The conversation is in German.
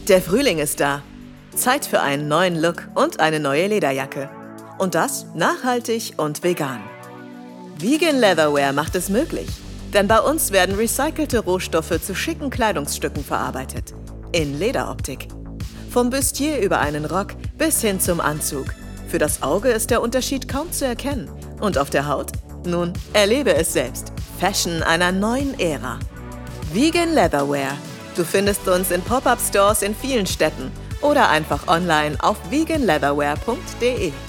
Der Frühling ist da. Zeit für einen neuen Look und eine neue Lederjacke. Und das nachhaltig und vegan. Vegan Leatherwear macht es möglich. Denn bei uns werden recycelte Rohstoffe zu schicken Kleidungsstücken verarbeitet. In Lederoptik. Vom Bustier über einen Rock bis hin zum Anzug. Für das Auge ist der Unterschied kaum zu erkennen. Und auf der Haut? Nun, erlebe es selbst. Fashion einer neuen Ära. Vegan Leatherwear. Du findest uns in Pop-Up-Stores in vielen Städten oder einfach online auf veganleatherwear.de.